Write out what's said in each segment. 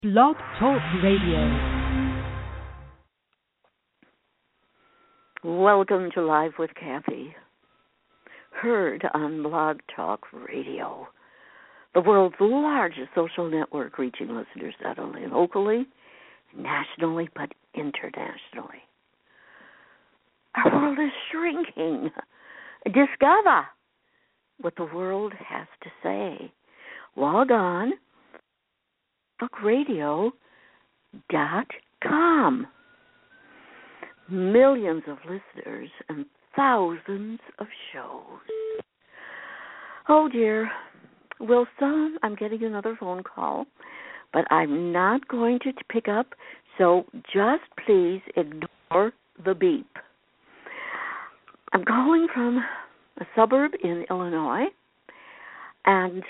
Blog Talk Radio. Welcome to Live with Kathy, heard on Blog Talk Radio, the world's largest social network reaching listeners not only locally, nationally, but internationally. Our world is shrinking. Discover what the world has to say. Log on talkradio.com. Millions of listeners and thousands of shows. Oh dear. Wilson, I'm getting another phone call, but I'm not going to pick up, so just please ignore the beep. I'm calling from a suburb in Illinois, and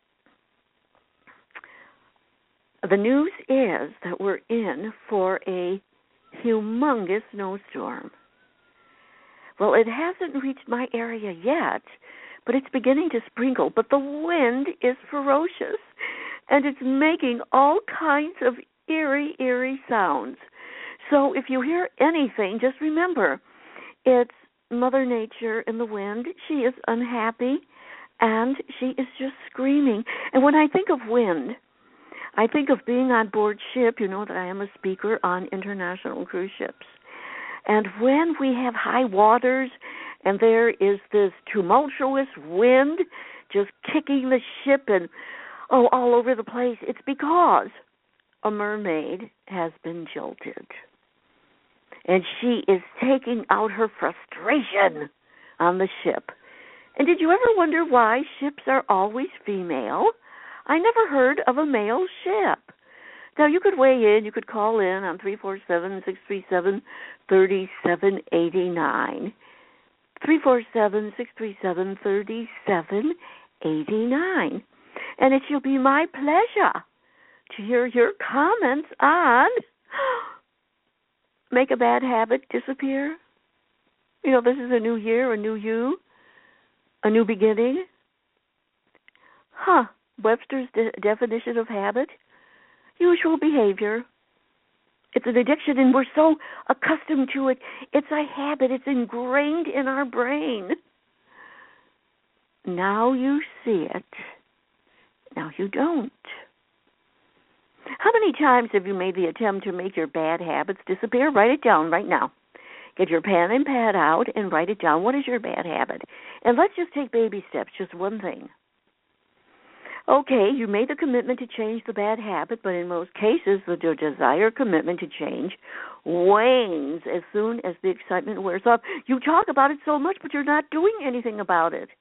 the news is that we're in for a humongous snowstorm. Well, it hasn't reached my area yet, but it's beginning to sprinkle. But the wind is ferocious, and it's making all kinds of eerie sounds. So if you hear anything, just remember, it's Mother Nature in the wind. She is unhappy, and she is just screaming. And when I think of wind, I think of being on board ship. You know that I am a speaker on international cruise ships. And when we have high waters and there is this tumultuous wind just kicking the ship and, all over the place, it's because a mermaid has been jilted. And she is taking out her frustration on the ship. And did you ever wonder why ships are always female? I never heard of a male ship. Now, you could weigh in, you could call in on 347-637-3789. 347-637-3789. And it shall be my pleasure to hear your comments on make a bad habit disappear. You know, this is a new year, a new you, a new beginning. Webster's definition of habit, usual behavior. It's an addiction, and we're so accustomed to it. It's a habit. It's ingrained in our brain. Now you see it. Now you don't. How many times have you made the attempt to make your bad habits disappear? Write it down right now. Get your pen and pad out and write it down. What is your bad habit? And let's just take baby steps, just one thing. Okay, you made the commitment to change the bad habit, but in most cases, the desired commitment to change wanes as soon as the excitement wears off. You talk about it so much, but you're not doing anything about it.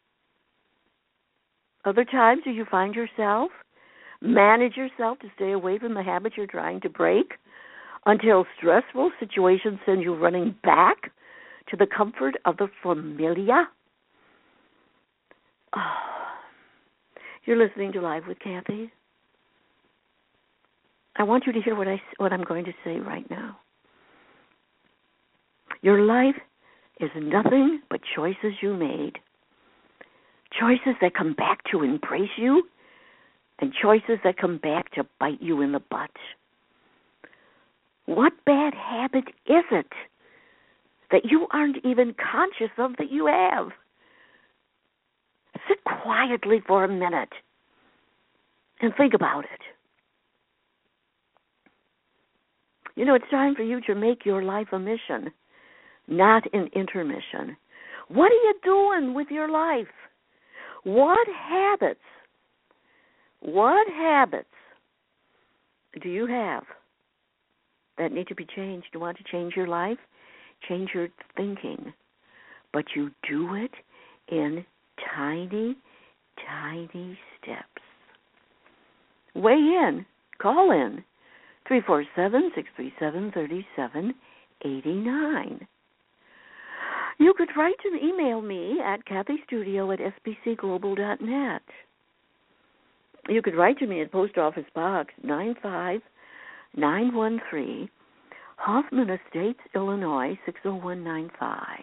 Other times, do you find yourself, manage yourself to stay away from the habit you're trying to break until stressful situations send you running back to the comfort of the familiar? You're listening to Live with Kathy. I want you to hear what I'm going to say right now. Your life is nothing but choices you made. Choices that come back to embrace you and choices that come back to bite you in the butt. What bad habit is it that you aren't even conscious of that you have? Sit quietly for a minute and think about it. You know, it's time for you to make your life a mission, not an intermission. What are you doing with your life? What habits do you have that need to be changed? You want to change your life? Change your thinking. But you do it in tiny steps. Weigh in. Call in. 347-637-3789. You could write and email me at kathystudio@sbcglobal.net. You could write to me at Post Office Box 95913, Hoffman Estates, Illinois 60195.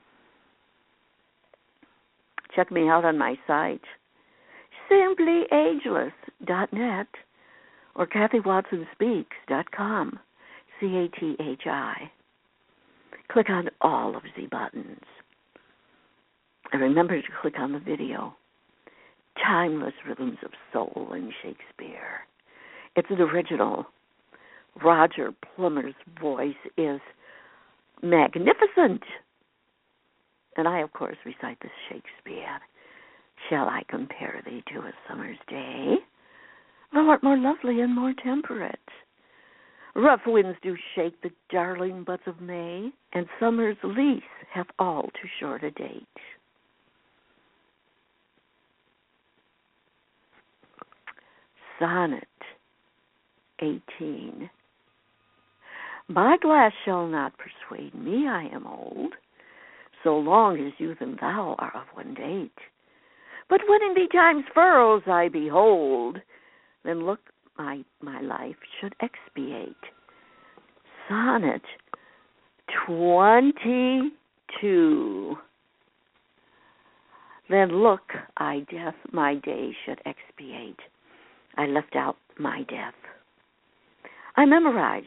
Check me out on my site, simplyageless.net, or KathyWatsonSpeaks.com, CATHI. Click on all of the buttons. And remember to click on the video, Timeless Rhythms of Soul in Shakespeare. It's an original. Roger Plummer's voice is magnificent. And I, of course, recite this Shakespeare. Shall I compare thee to a summer's day? Thou art more lovely and more temperate. Rough winds do shake the darling buds of May, and summer's lease hath all too short a date. Sonnet 18. My glass shall not persuade me I am old, so long as youth and thou are of one date. But when in thee time's furrows I behold, then look my life should expiate. Sonnet 22. Then look, I death my day should expiate. I left out my death. I memorize.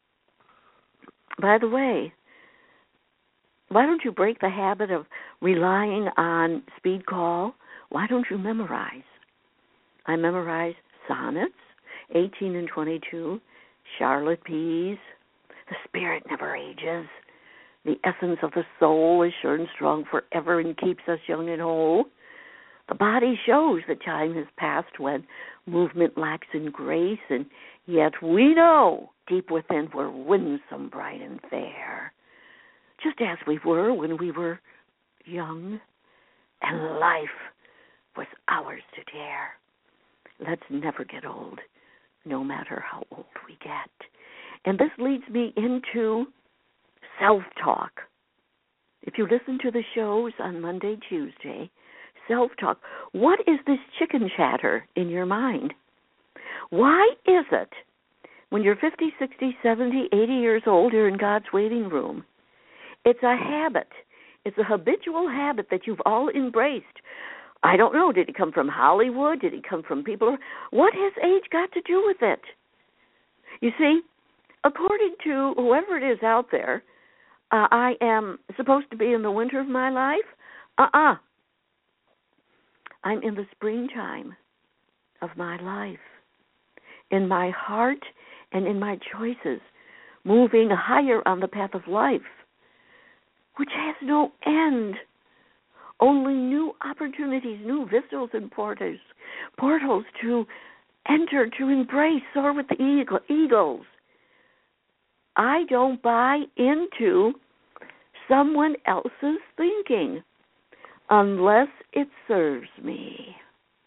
By the way, why don't you break the habit of relying on speed call? Why don't you memorize? I memorize sonnets, 18 and 22, Charlotte Pease, the spirit never ages, the essence of the soul is sure and strong forever and keeps us young and whole. The body shows that time has passed when movement lacks in grace, and yet we know deep within we're winsome, bright, and fair, just as we were when we were young, and life was ours to dare. Let's never get old, no matter how old we get. And this leads me into self-talk. If you listen to the shows on Monday, Tuesday, self-talk, what is this chicken chatter in your mind? Why is it when you're 50, 60, 70, 80 years old, you're in God's waiting room? It's a habit. It's a habitual habit that you've all embraced. I don't know, did it come from Hollywood? Did it come from people? What has age got to do with it? You see, according to whoever it is out there, I am supposed to be in the winter of my life? I'm in the springtime of my life, in my heart and in my choices, moving higher on the path of life, which has no end. Only new opportunities, new vistas and portals to enter, to embrace, soar with the eagles. I don't buy into someone else's thinking unless it serves me.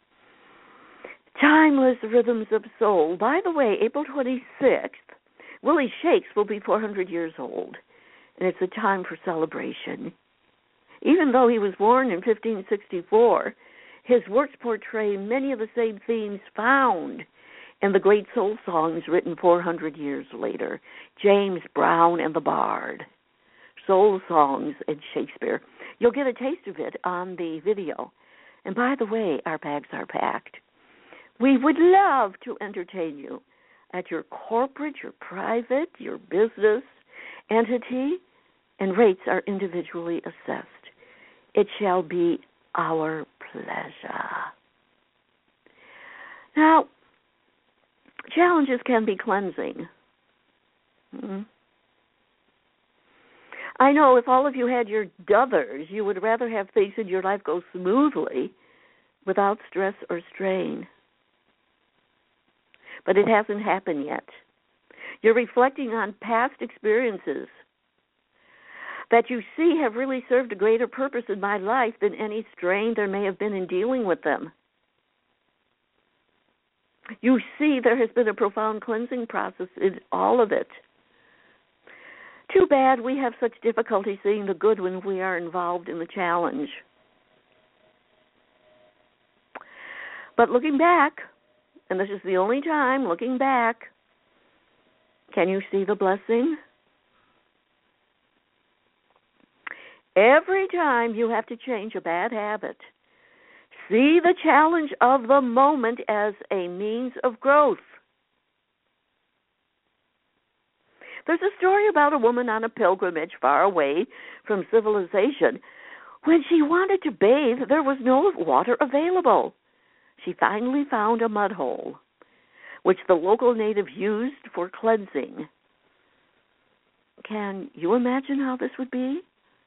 Timeless Rhythms of Soul. By the way, April 26th, Willie Shakes will be 400 years old, and it's a time for celebration. Even though he was born in 1564, his works portray many of the same themes found in the great soul songs written 400 years later, James Brown and the Bard, soul songs and Shakespeare. You'll get a taste of it on the video. And by the way, our bags are packed. We would love to entertain you at your corporate, your private, your business entity, and rates are individually assessed. It shall be our pleasure. Now, challenges can be cleansing. I know if all of you had your dothers, you would rather have things in your life go smoothly without stress or strain. But it hasn't happened yet. You're reflecting on past experiences that you see have really served a greater purpose in my life than any strain there may have been in dealing with them. You see there has been a profound cleansing process in all of it. Too bad we have such difficulty seeing the good when we are involved in the challenge. But looking back, and this is the only time looking back, can you see the blessing? Every time you have to change a bad habit, see the challenge of the moment as a means of growth. There's a story about a woman on a pilgrimage far away from civilization. When she wanted to bathe, there was no water available. She finally found a mud hole, which the local native used for cleansing. Can you imagine how this would be?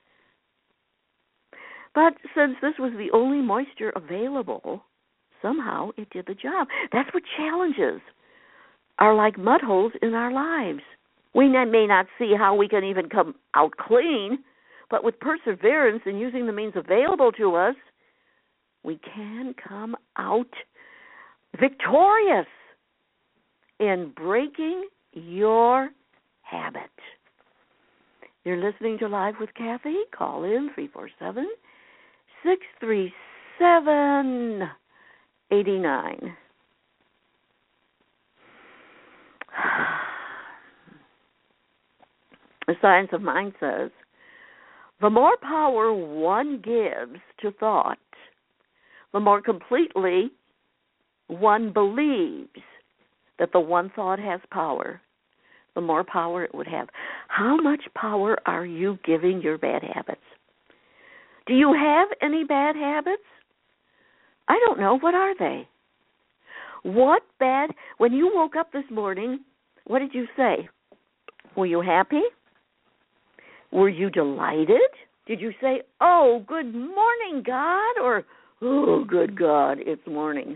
But since this was the only moisture available, somehow it did the job. That's what challenges are like mud holes in our lives. We may not see how we can even come out clean, but with perseverance and using the means available to us, we can come out victorious in breaking your habit. You're listening to Live with Kathy. Call in 347-637-89. The Science of Mind says, the more power one gives to thought, the more completely one believes that the one thought has power, the more power it would have. How much power are you giving your bad habits? Do you have any bad habits? I don't know. What are they? When you woke up this morning, what did you say? Were you happy? Were you delighted? Did you say, oh, good morning, God? Or, oh, good God, it's morning?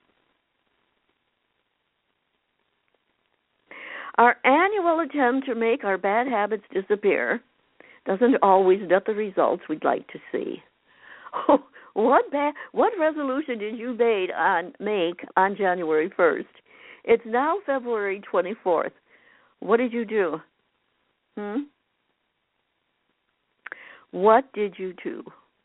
Our annual attempt to make our bad habits disappear doesn't always get the results we'd like to see. Oh, what resolution did you make on January 1st? It's now February 24th. What did you do? What did you do?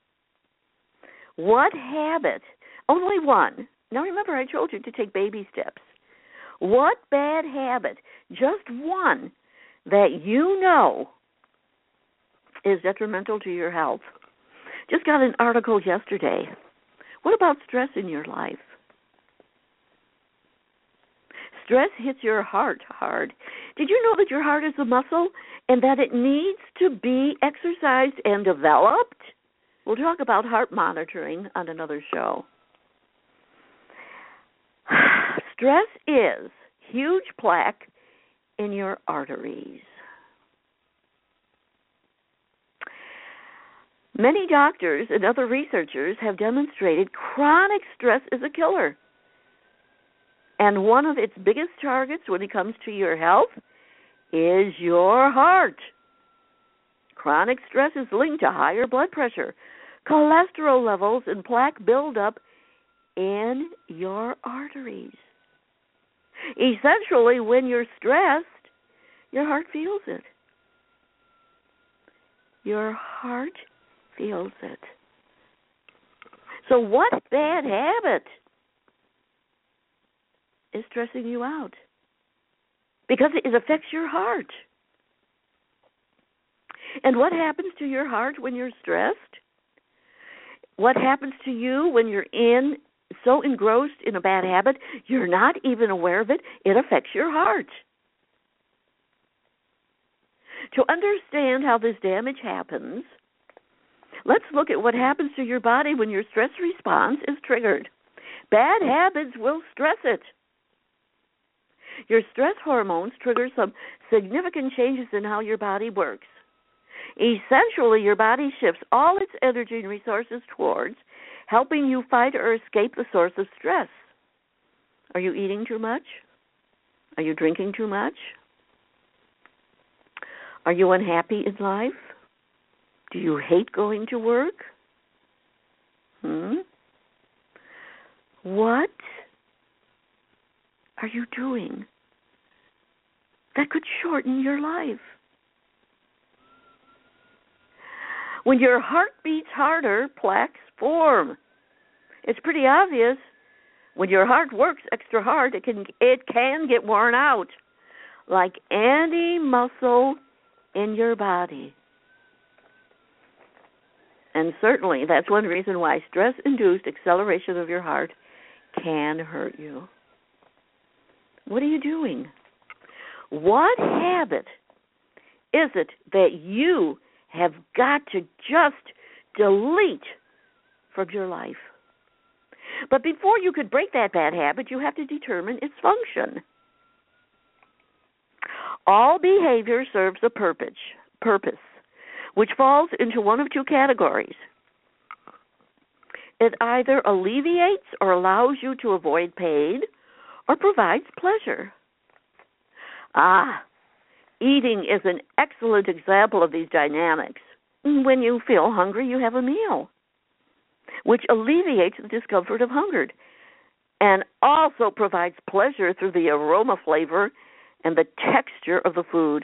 What habit? Only one. Now remember, I told you to take baby steps. What bad habit, just one, that you know is detrimental to your health? Just got an article yesterday. What about stress in your life? Stress hits your heart hard. Did you know that your heart is a muscle and that it needs to be exercised and developed? We'll talk about heart monitoring on another show. Stress is huge plaque in your arteries. Many doctors and other researchers have demonstrated chronic stress is a killer. And one of its biggest targets when it comes to your health is your heart. Chronic stress is linked to higher blood pressure, cholesterol levels, and plaque buildup in your arteries. Essentially, when you're stressed, your heart feels it. Your heart feels it. So what bad habit is stressing you out? Because it affects your heart. And what happens to your heart when you're stressed? What happens to you when you're so engrossed in a bad habit, you're not even aware of it? It affects your heart. To understand how this damage happens, let's look at what happens to your body when your stress response is triggered. Bad habits will stress it. Your stress hormones trigger some significant changes in how your body works. Essentially, your body shifts all its energy and resources towards helping you fight or escape the source of stress. Are you eating too much? Are you drinking too much? Are you unhappy in life? Do you hate going to work? What are you doing that could shorten your life? When your heart beats harder, plaques form. It's pretty obvious. When your heart works extra hard, it can get worn out, like any muscle in your body. And certainly that's one reason why stress-induced acceleration of your heart can hurt you. What are you doing? What habit is it that you have got to just delete from your life? But before you could break that bad habit, you have to determine its function. All behavior serves a purpose, which falls into one of two categories. It either alleviates or allows you to avoid pain or provides pleasure. Eating is an excellent example of these dynamics. When you feel hungry, you have a meal, which alleviates the discomfort of hunger and also provides pleasure through the aroma, flavor, and the texture of the food.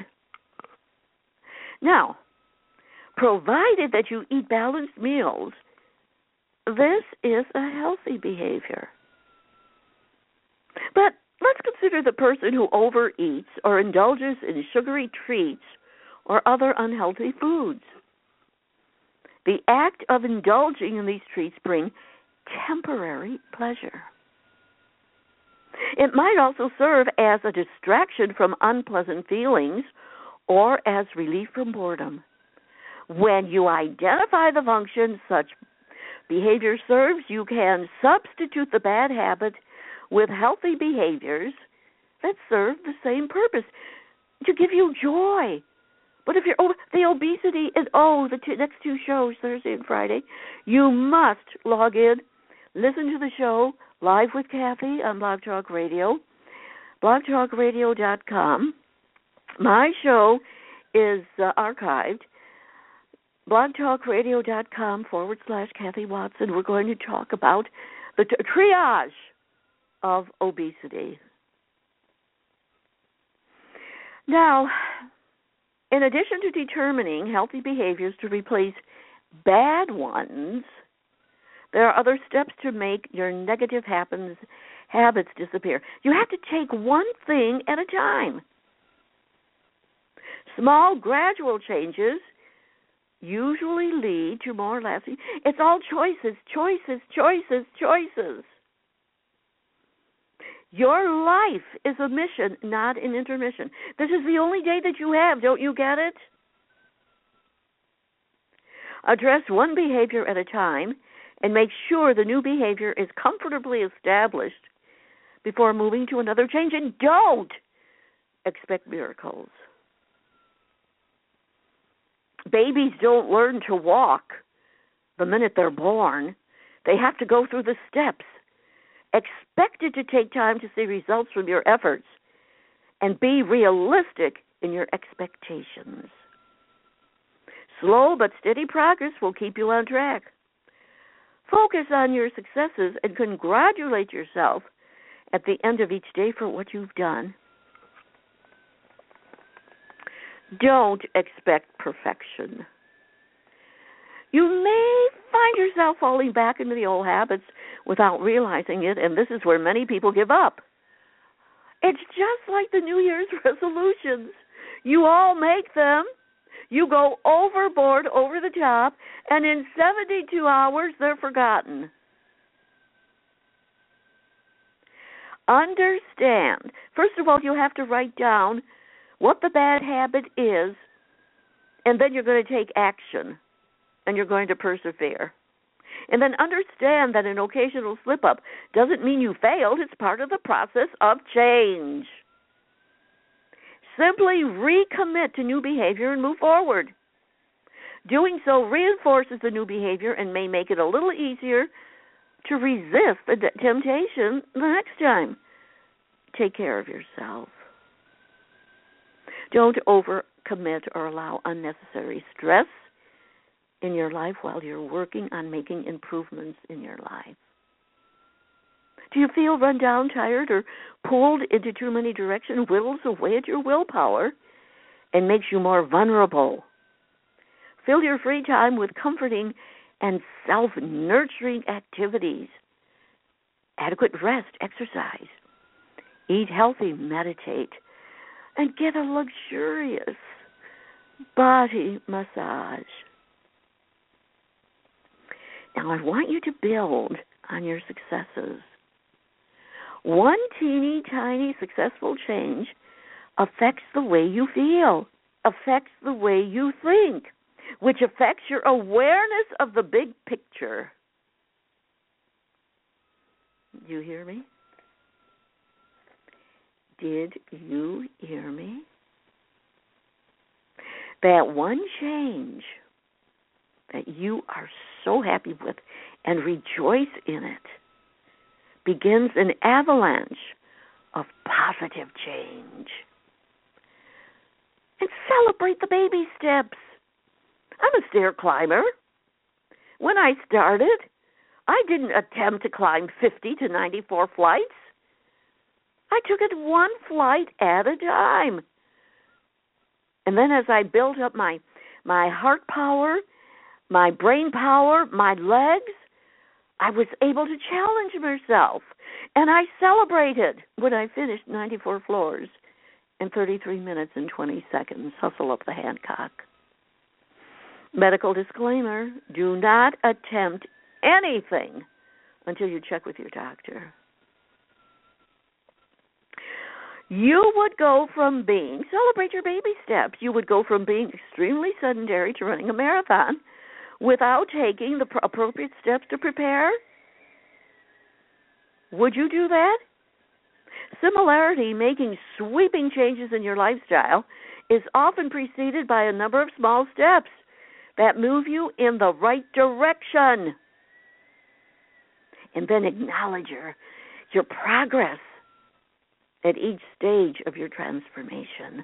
Now, provided that you eat balanced meals, this is a healthy behavior. But let's consider the person who overeats or indulges in sugary treats or other unhealthy foods. The act of indulging in these treats brings temporary pleasure. It might also serve as a distraction from unpleasant feelings or as relief from boredom. When you identify the function such behavior serves, you can substitute the bad habit with healthy behaviors that serve the same purpose, to give you joy. But if you're the obesity is the next two shows, Thursday and Friday, you must log in, listen to the show live with Kathy on Blog Talk Radio, blogtalkradio.com. My show is archived, blogtalkradio.com/Kathy Watson. We're going to talk about the triage of obesity. Now, in addition to determining healthy behaviors to replace bad ones, there are other steps to make your negative habits disappear. You have to take one thing at a time. Small, gradual changes usually lead to more lasting. It's all choices. Your life is a mission, not an intermission. This is the only day that you have. Don't you get it? Address one behavior at a time and make sure the new behavior is comfortably established before moving to another change. And don't expect miracles. Babies don't learn to walk the minute they're born. They have to go through the steps. Expect it to take time to see results from your efforts, and be realistic in your expectations. Slow but steady progress will keep you on track. Focus on your successes and congratulate yourself at the end of each day for what you've done. Don't expect perfection. You may find yourself falling back into the old habits without realizing it, and this is where many people give up. It's just like the New Year's resolutions. You all make them. You go overboard, over the top, and in 72 hours, they're forgotten. Understand. First of all, you have to write down what the bad habit is, and then you're going to take action, and you're going to persevere. And then understand that an occasional slip-up doesn't mean you failed. It's part of the process of change. Simply recommit to new behavior and move forward. Doing so reinforces the new behavior and may make it a little easier to resist the temptation the next time. Take care of yourself. Don't overcommit or allow unnecessary stress in your life while you're working on making improvements in your life. Do you feel run down, tired, or pulled into too many directions? Whittles away at your willpower and makes you more vulnerable. Fill your free time with comforting and self-nurturing activities. Adequate rest, exercise. Eat healthy, meditate, and get a luxurious body massage. Now, I want you to build on your successes. One teeny tiny successful change affects the way you feel. affects the way you think, which affects your awareness of the big picture. You hear me? Did you hear me? That one change that you are so happy with and rejoice in it begins an avalanche of positive change. And celebrate the baby steps. I'm a stair climber. When I started, I didn't attempt to climb 50 to 94 flights. I took it one flight at a time. And then as I built up my heart power, my brain power, my legs, I was able to challenge myself. And I celebrated when I finished 94 floors in 33 minutes and 20 seconds. Hustle up the Hancock. Medical disclaimer, do not attempt anything until you check with your doctor. You would go from being, celebrate your baby steps, you would go from being extremely sedentary to running a marathon without taking the appropriate steps to prepare. Would you do that? Similarity, making sweeping changes in your lifestyle, is often preceded by a number of small steps that move you in the right direction. And then acknowledge your progress at each stage of your transformation.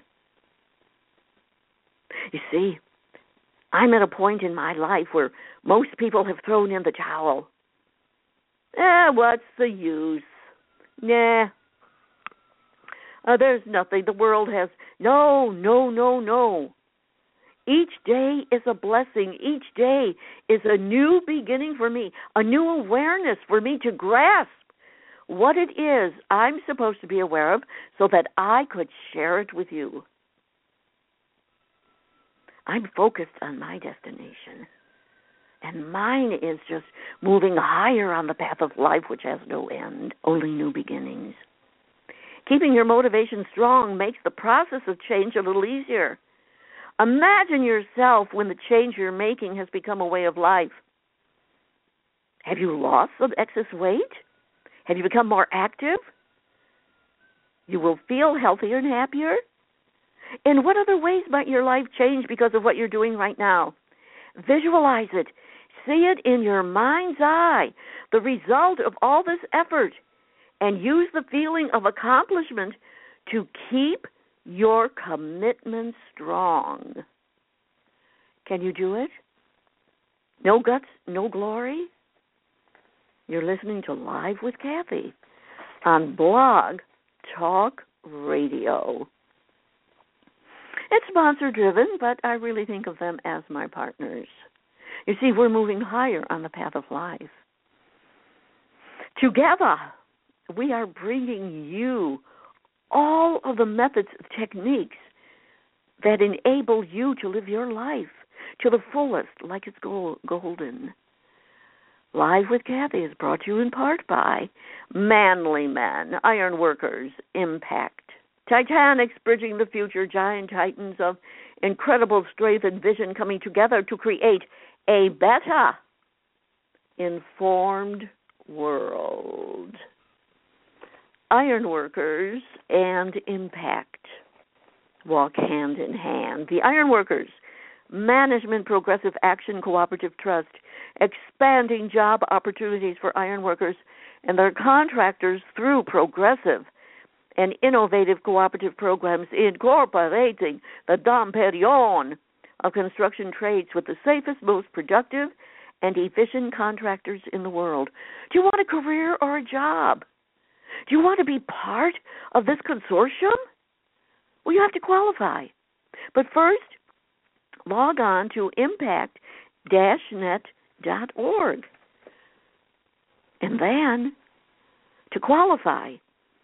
You see, I'm at a point in my life where most people have thrown in the towel. What's the use? Nah. There's nothing. The world has... No. Each day is a blessing. Each day is a new beginning for me, a new awareness for me to grasp what it is I'm supposed to be aware of so that I could share it with you. I'm focused on my destination, and mine is just moving higher on the path of life, which has no end, only new beginnings. Keeping your motivation strong makes the process of change a little easier. Imagine yourself when the change you're making has become a way of life. Have you lost some excess weight? Have you become more active? You will feel healthier and happier? In what other ways might your life change because of what you're doing right now? Visualize it. See it in your mind's eye, the result of all this effort, and use the feeling of accomplishment to keep your commitment strong. Can you do it? No guts, no glory? You're listening to Live with Kathy on Blog Talk Radio. It's sponsor-driven, but I really think of them as my partners. You see, we're moving higher on the path of life. Together, we are bringing you all of the methods, techniques that enable you to live your life to the fullest, like it's golden. Live with Kathy is brought to you in part by Manly Men, Ironworkers, Impact, Titanics, bridging the future, giant titans of incredible strength and vision coming together to create a better informed world. Ironworkers and Impact walk hand in hand. The Ironworkers, Management Progressive Action Cooperative Trust, expanding job opportunities for ironworkers and their contractors through progressive and innovative cooperative programs incorporating the Dom Perignon of construction trades with the safest, most productive, and efficient contractors in the world. Do you want a career or a job? Do you want to be part of this consortium? Well, you have to qualify. But first, log on to impact-net.org. And then, to qualify,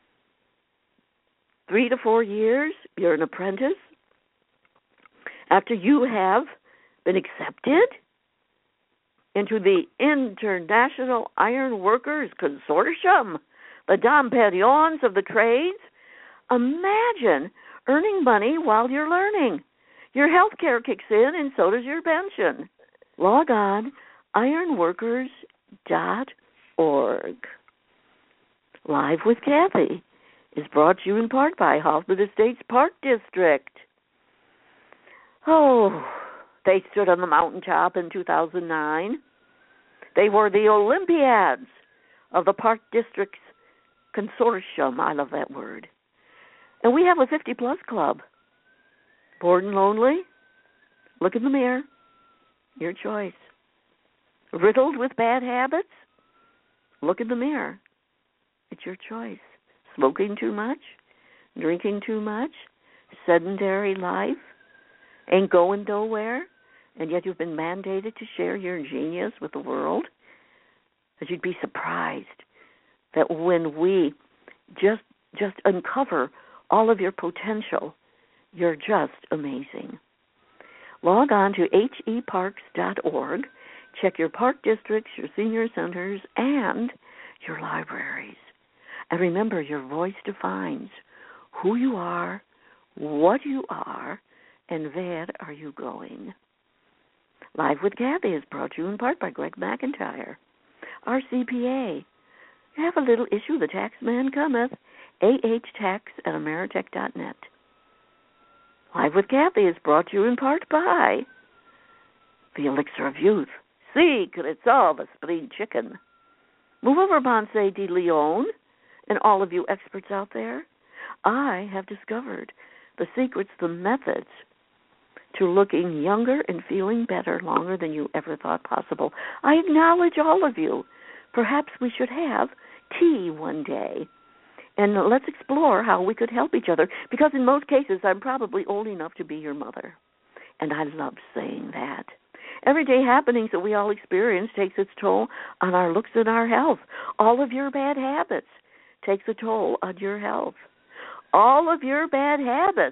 3 to 4 years, you're an apprentice. After you have been accepted into the International Iron Workers Consortium, the Dom Perignons of the trades, imagine earning money while you're learning. Your health care kicks in, and so does your pension. Log on, ironworkers.org. Live with Kathy is brought to you in part by Hoffman Estates Park District. Oh, they stood on the mountaintop in 2009. They were the Olympiads of the Park District's consortium. I love that word. And we have a 50-plus club. Bored and lonely? Look in the mirror. Your choice. Riddled with bad habits? Look in the mirror. It's your choice. Smoking too much? Drinking too much? Sedentary life? Ain't going nowhere? And yet you've been mandated to share your genius with the world? That you'd be surprised that when we just uncover all of your potential, you're just amazing. Log on to heparks.org. Check your park districts, your senior centers, and your libraries. And remember, your voice defines who you are, what you are, and where are you going. Live with Kathy is brought to you in part by Greg McIntyre, our CPA. You have a little issue, the tax man cometh, ahtax@ameritech.net. Live with Kathy is brought to you in part by the Elixir of Youth, Secrets of a Spring Chicken. Move over, Ponce de Leon, and all of you experts out there. I have discovered the secrets, the methods to looking younger and feeling better longer than you ever thought possible. I acknowledge all of you. Perhaps we should have tea one day, and let's explore how we could help each other, because in most cases I'm probably old enough to be your mother, and I love saying that. Everyday happenings that we all experience takes its toll on our looks and our health. All of your bad habits takes a toll on your health. All of your bad habits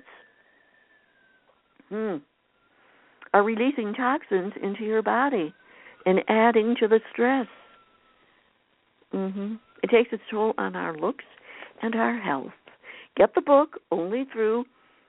are releasing toxins into your body and adding to the stress. It takes its toll on our looks and our health. Get the book only through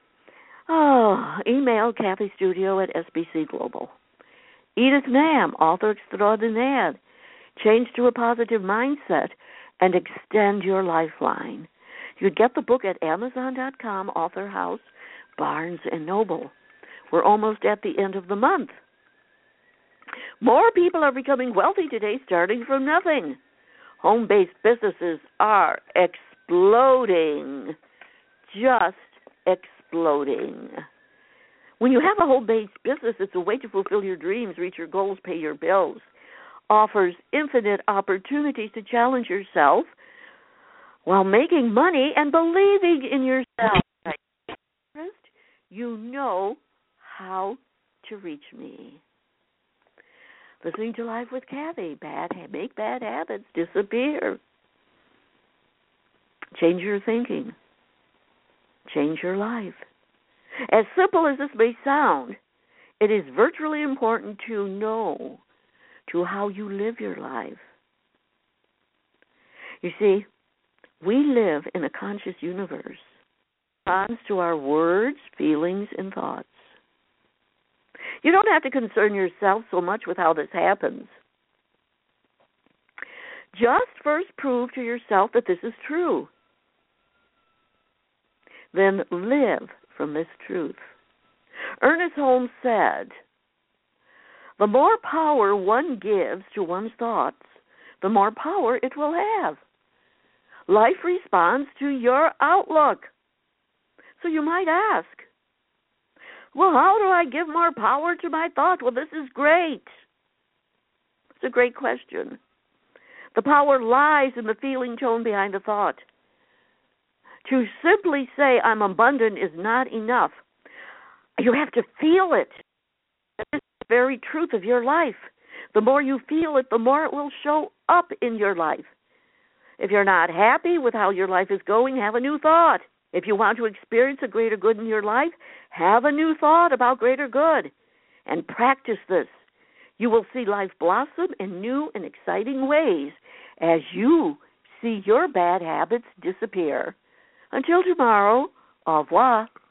email kathystudio@SBC Global. Edith Nam, author extraordinaire. Change to a positive mindset and extend your lifeline. You get the book at Amazon.com, Author House, Barnes & Noble. We're almost at the end of the month. More people are becoming wealthy today, starting from nothing. Home-based businesses are exploding, just exploding. When you have a home-based business, it's a way to fulfill your dreams, reach your goals, pay your bills. Offers infinite opportunities to challenge yourself while making money and believing in yourself. You know how to reach me. Listening to Live with Kathy. Make bad habits disappear. Change your thinking. Change your life. As simple as this may sound, it is virtually important to know to how you live your life. You see, we live in a conscious universe. Responds to our words, feelings, and thoughts. You don't have to concern yourself so much with how this happens. Just first prove to yourself that this is true. Then live from this truth. Ernest Holmes said, the more power one gives to one's thoughts, the more power it will have. Life responds to your outlook. So you might ask, well, how do I give more power to my thought? Well, this is great. It's a great question. The power lies in the feeling tone behind the thought. To simply say I'm abundant is not enough. You have to feel it. That is the very truth of your life. The more you feel it, the more it will show up in your life. If you're not happy with how your life is going, have a new thought. If you want to experience a greater good in your life, have a new thought about greater good and practice this. You will see life blossom in new and exciting ways as you see your bad habits disappear. Until tomorrow, au revoir.